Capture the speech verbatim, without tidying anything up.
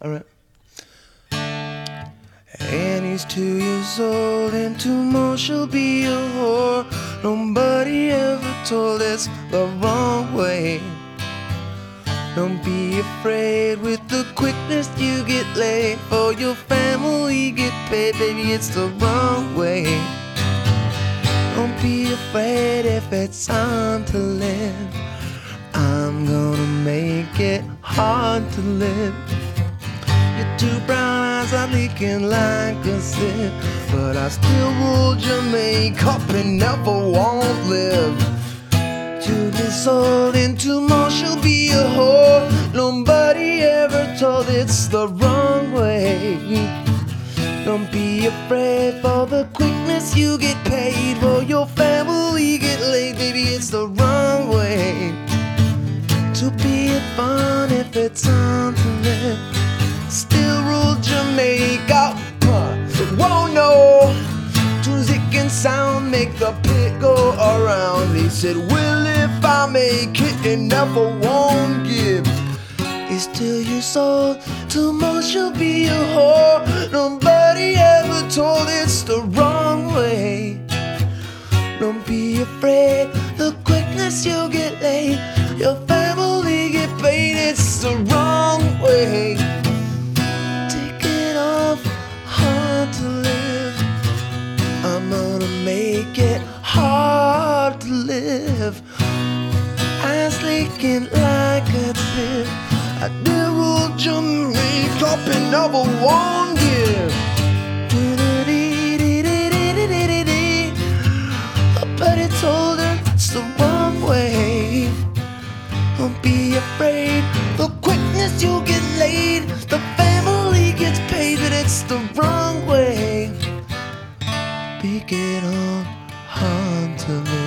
Alright. And he's two years old, and tomorrow she'll be a whore. Nobody ever told us the wrong way. Don't be afraid with the quickness you get laid. For your family get paid, baby, it's the wrong way. Don't be afraid if it's time to live. I'm gonna make it hard to live. Your two brown eyes are leaking like a sieve, but I still rule your makeup and never won't live. Two years old and tomorrow she'll be a whore. Nobody ever told it's the wrong way. Don't be afraid for the quickness you get paid. For your family get laid, baby, it's the wrong way. To be a fun if it's time to live. Still rule Jamaica. Whoa, no. Music and sound make the pit go around. He said, well, if I make it and never won't give. He's two years old, tomorrow she'll be a whore. Nobody ever told it's the wrong way. Don't be afraid, the quickness you'll get laid. Your family get paid, it's the wrong way. Take it off, hard to live. I'm gonna make it hard to live. Eyes leaking like a sieve. I did rule your makeup and never won't give. But I told her it's the wrong way. Don't be afraid, the quickness you'll get laid. The family gets paid, but it's the wrong way. Make it all hard to live.